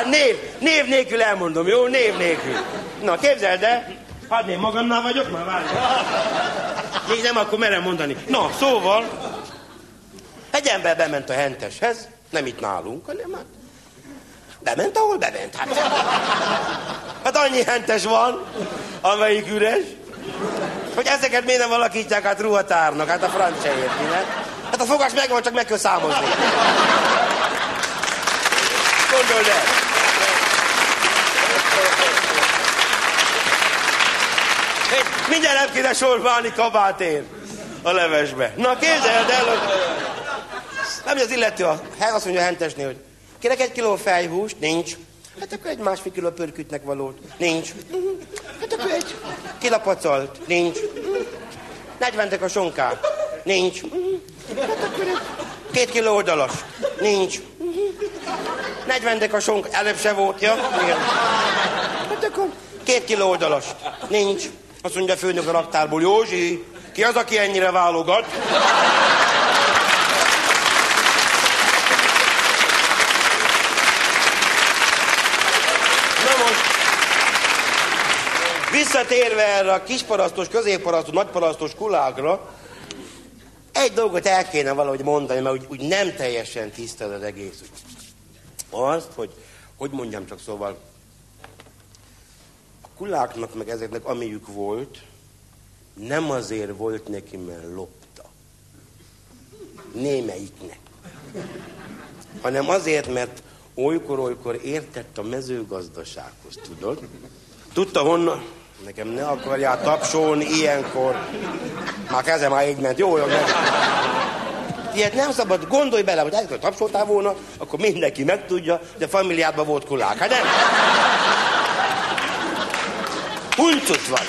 Név nélkül elmondom, jó? Név nélkül. Na, képzeld el, hadd én magamnál vagyok, már várj. Még nem, akkor merem mondani. Na, szóval, egy ember bement a Henteshez, nem itt nálunk, hanem hát bement, ahol bement. Hát annyi Hentes van, amelyik üres, hogy ezeket miért nem alakítják át ruhatárnak, hát a francia érti, ne? Hát a fogás megvan, csak meg kell számozni. Gondold el. Mindjárt nem kéne sorba állni kabátért a levesbe. Na képzeld el, hogy... Nem, az illető azt mondja a Hentesnél, hogy kérek 1 kiló fejhúst? Nincs. Hát akkor egy 1,5 kiló pörkütnek valót? Nincs. Hát akkor egy kilapacalt? Nincs. 40 a sonkát? Nincs. Hát akkor 2 kiló oldalas? Nincs. 40 a sonk, előbb se volt, ja? Igen. Hát akkor 2 kiló oldalas? Nincs. Azt mondja a főnök a raktárból, Józsi, ki az, aki ennyire válogat? Na most, visszatérve erre a kisparasztos, középparasztos, nagyparasztos kulákra, egy dolgot el kéne valahogy mondani, mert úgy nem teljesen tiszta az egész. Azt, hogy mondjam csak, szóval, a kuláknak meg ezeknek amiük volt, nem azért volt neki, mert lopta. Némelyiknek. Hanem azért, mert olykor értett a mezőgazdasághoz, tudod? Tudta honnan? Nekem ne akarjál tapsolni ilyenkor. Már kezem már így ment. Jó, meg. Ilyet nem szabad, gondolj bele, hogy ezeket tapsoltál volna, akkor mindenki megtudja, hogy a familiádban volt kulák. Hát nem? Huncut vagy.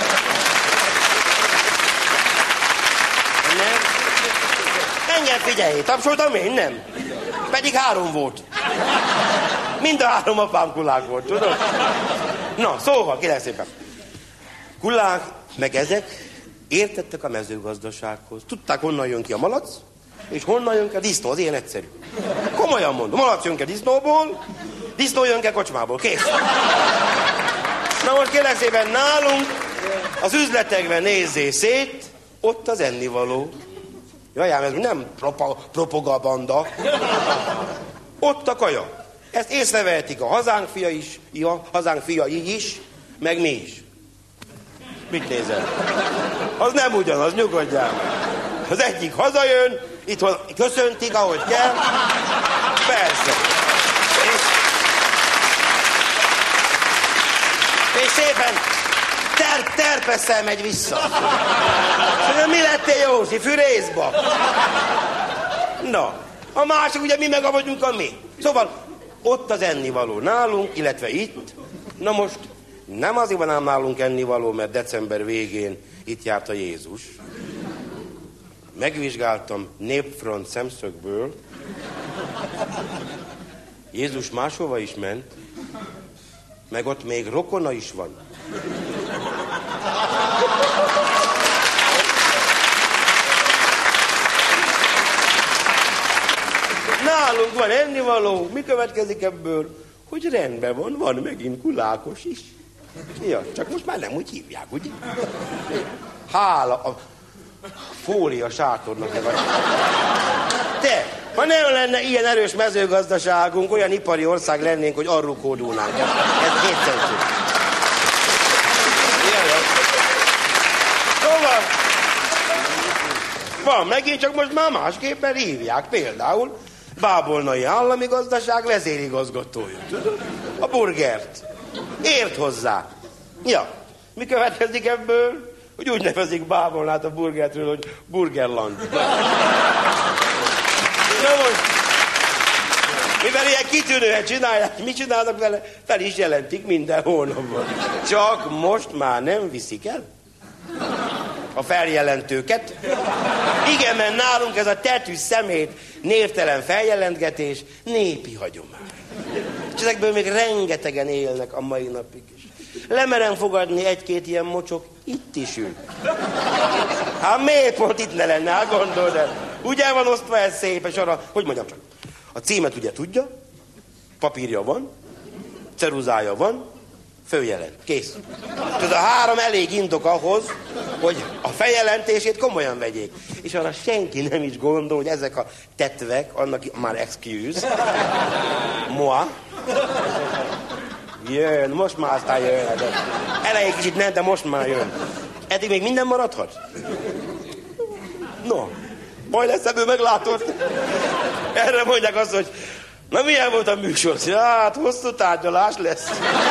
Nem? Engem figyelj, tapsoltam én, nem? Pedig 3 volt. Mind a 3 apám kulák volt, tudod? Na, szóval, kérlek szépen. Kulák, meg ezek értettek a mezőgazdasághoz. Tudták, honnan jön ki a malac, és honnan jön ki a disznó, az ilyen egyszerű. Komolyan mondom, malac jön ki a disznóból, disznó jön ki a kocsmából, kész. Na most kérlek szépen, nálunk az üzletekben nézzé szét, ott az ennivaló. Jajám, ez nem propaganda. Ott a kaja. Ezt észrevehetik a hazánk fiai is, meg mi is. Mit nézel? Az nem ugyanaz, nyugodjál. Az egyik hazajön, itthon köszöntik, ahogy kell. Persze. És szépen terpesszel megy vissza. És mi lettél, Józsi? Fűrészba? Na, a másik ugye mi meg vagyunk a mi. Szóval ott az ennivaló nálunk, illetve itt. Na most nem azért van ám nálunk ennivaló, mert december végén itt járt a Jézus. Megvizsgáltam népfront szemszögből. Jézus máshova is ment, meg ott még rokona is van. Nálunk van ennivaló, mi következik ebből? Hogy rendben van megint kulákos is. Ja, csak most már nem úgy hívják, ugye? Hála a fólia sátornak. Te, ha nem lenne ilyen erős mezőgazdaságunk, olyan ipari ország lennénk, hogy arról kódulnánk. Ez kétszerű. Szóval, van megint, csak most már másképpen hívják. Például Bábolnai állami gazdaság vezérigazgatója. Tudod? A burgert. Ért hozzá. Ja, mi következik ebből? Hogy úgy nevezik Bábolnát a burgertről, hogy Burgerland. Na most, mivel ilyen kitűnően csinálják, mit csinálnak vele? Fel is jelentik minden hónapban. Csak most már nem viszik el a feljelentőket. Igen, mert nálunk ez a tetű szemét, névtelen feljelentgetés népi hagyomány. És ezekből még rengetegen élnek a mai napig is. Lemerem fogadni 1-2 ilyen mocsok, itt is ül. Hát miért pont itt ne lenne, hát gondold el. Ugye van osztva ez szép, és arra, hogy mondjam csak, a címet ugye tudja, papírja van, ceruzája van, följelent. Kész. Tudod, a 3 elég indok ahhoz, hogy a feljelentését komolyan vegyék. És arra senki nem is gondol, hogy ezek a tetvek, annak már excuse, moi, jön, most már aztán jön. Elején kicsit nem, de most már jön. Eddig még minden maradhat? No, majd lesz ebből meglátod. Erre mondják azt, hogy na milyen volt a műsor? Hát hosszú tárgyalás lesz.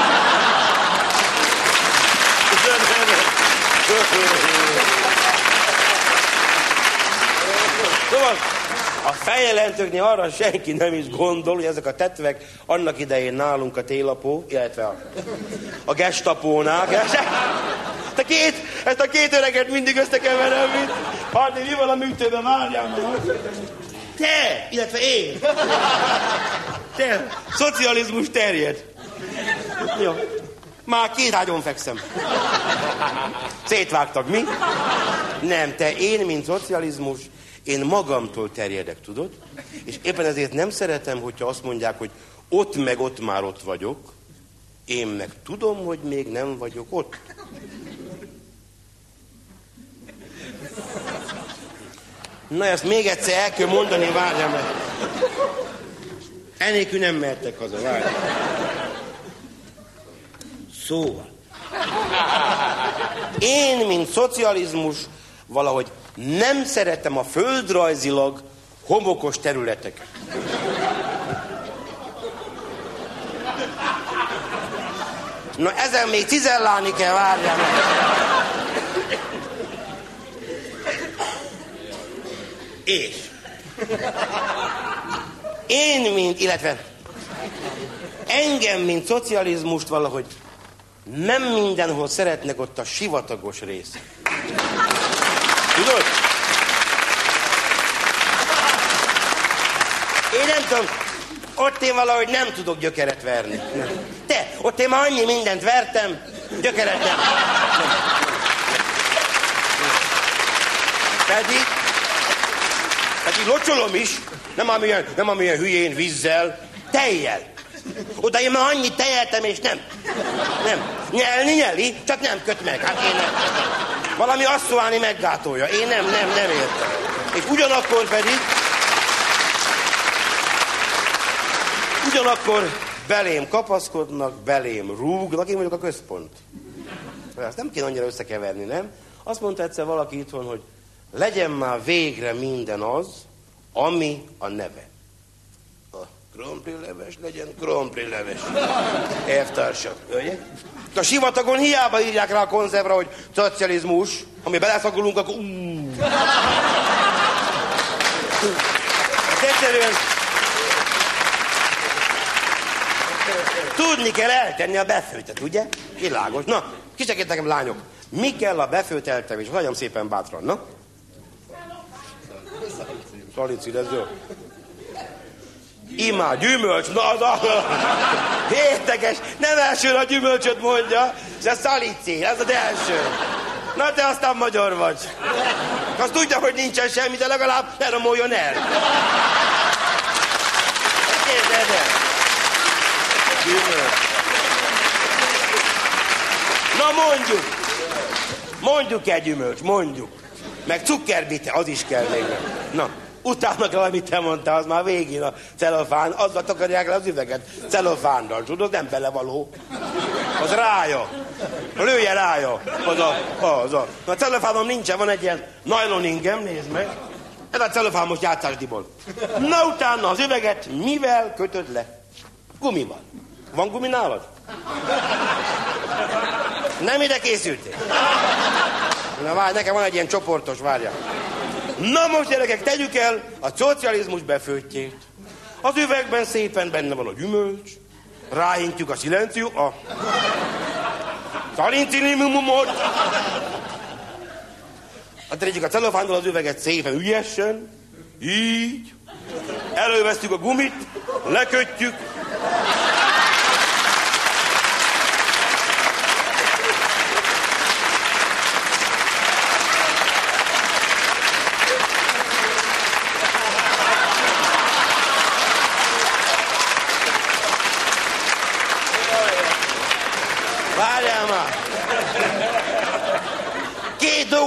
Szóval a feljelentőknél arra senki nem is gondol, hogy ezek a tetvek annak idején nálunk a télapó, illetve a gestapónál. Ezt a két öreget mindig összekeverem, mint Hardi, mi van a műtőben, várjál már. Te, illetve én. Te, szocializmus terjed. Jó. Már 2 ágyon fekszem. Szétvágtak, mi? Nem, te, én, mint szocializmus, én magamtól terjedek, tudod? És éppen ezért nem szeretem, hogyha azt mondják, hogy ott meg ott már ott vagyok, én meg tudom, hogy még nem vagyok ott. Na, ezt még egyszer el kell mondani, várjál meg. Enélkül nem mehettek haza, várjál. Szóval. Én, mint szocializmus, valahogy nem szeretem a földrajzilag homokos területeket. Na, ezen még cizellálni kell, várjál meg. És én, illetve engem, mint szocializmust valahogy nem mindenhol szeretnek ott a sivatagos rész. Tudod? Én nem tudom, ott én valahogy nem tudok gyökeret verni. Te, ott én már annyi mindent vertem, gyökeret nem. Pedig locsolom is, nem amilyen hülyén vízzel, tejjel. Oda én már annyit tejeltem, és nem. Nyelni, csak nem köt meg. Hát én nem. Valami asszóáni meggátolja. Én nem értem. És ugyanakkor belém kapaszkodnak, belém rúgnak, én vagyok a központ. Ezt nem kéne annyira összekeverni, nem? Azt mondta egyszer valaki itthon, hogy legyen már végre minden az, ami a neve. A krumplileves legyen krumplileves. Elvtársak, ugye? A sivatagon hiába írják rá a konzervra, hogy szocializmus, ami beleszagolunk, akkor egyszerűen tudni kell eltenni a befőtet, ugye? Világos. Na, kisegít nekem, lányok, mi kell a befőt eltenni? És nagyon szépen bátran, na? Szalici, ez jó. Imád, gyümölcs, na az érdekes, nem elsőre a gyümölcsöt mondja, és a szalici, ez az első. Na te aztán magyar vagy. Azt tudja, hogy nincsen semmi, de legalább ne romoljon el. Kérdezd el. Gyümölcs. Na mondjuk egy gyümölcs, mondjuk. Meg cukkerbite, az is kell még. Na, utána kell, amit te mondtál, az már végén a celofán, azzal takarják le az üveget, celofánnal, tudod, nem belevaló. Az rája. Lője rája. Az a. Na, a celofánom nincsen, van egy ilyen nylon ingem, nézd meg. Ez a celofán most játszásdiból. Na, utána az üveget mivel kötöd le? Gumival. Van gumi nálad? Nem ide készültél? Na várj, nekem van egy ilyen csoportos, várjál. Na most gyerekek, tegyük el a szocializmus befőttjét. Az üvegben szépen benne van a gyümölcs, ráintjük a szilenció, a szalinciniumumot. Tegyük a celofándól az üveget szépen ügyesen, így. Elővesztjük a gumit, lekötjük.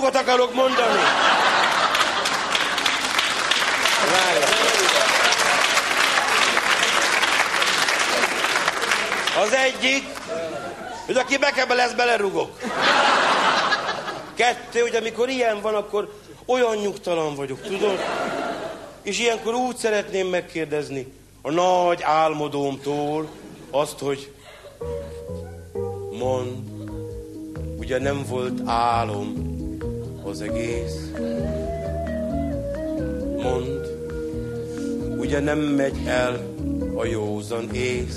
dolgot akarok mondani. Az egyik, hogy aki bekebe lesz, belerugok. Kettő, hogy amikor ilyen van, akkor olyan nyugtalan vagyok, tudod? És ilyenkor úgy szeretném megkérdezni a nagy álmodómtól azt, hogy mondd, ugye nem volt álom az egész. Mondd, ugye nem megy el a józan ész.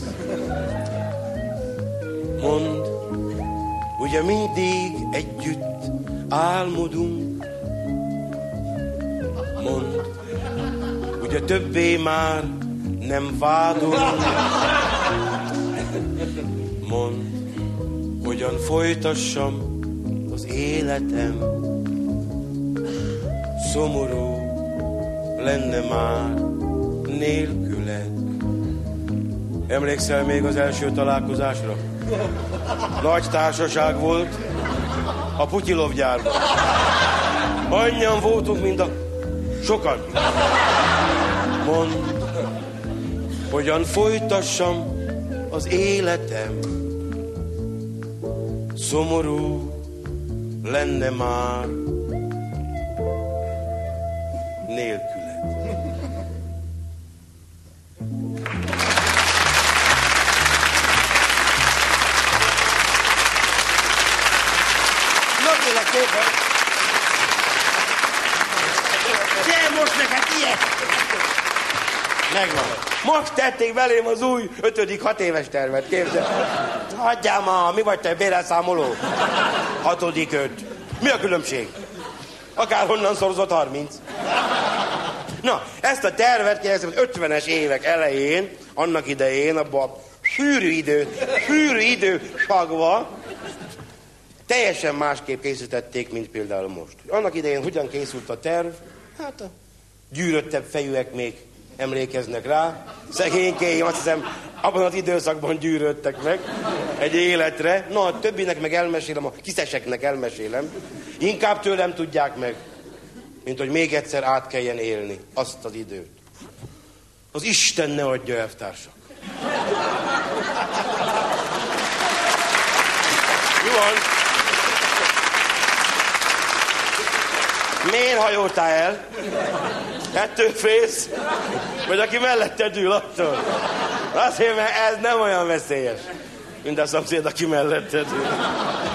Mondd, ugye mindig együtt álmodunk. Mondd, ugye többé már nem vádolunk. Mondd, hogyan folytassam az életem. Szomorú lenne már nélküled. Emlékszel még az első találkozásra? Nagy társaság volt a Putyilov gyárban. Annyian voltunk, mint a... sokan. Mondd, hogyan folytassam az életem. Szomorú lenne már nélküled. Kérlek szépen. Gyere most neked ilyet! Megvan. Most tették belém az új 5.-6 éves tervet, képzeld. Hagyjál ma, mi vagy te, bérelszámoló? 6.-5. Mi a különbség? Akárhonnan szorozott 30. Na, ezt a tervet kérdeztem az 50-es évek elején, annak idején, abban a sűrű idősakban, teljesen másképp készítették, mint például most. Annak idején hogyan készült a terv? Hát a gyűröttebb fejűek még emlékeznek rá. Szegénykéim, azt hiszem, abban az időszakban gyűröttek meg egy életre. Na, a többinek meg elmesélem, a kiszeseknek elmesélem. Inkább tőlem tudják meg, mint hogy még egyszer át kelljen élni azt az időt. Az Isten ne adja, elvtársak. Mi van? Miért hajoltál el? Ettől félsz? Vagy aki melletted ül attól? Azért, mert ez nem olyan veszélyes, mint a szomszéd, aki melletted ül.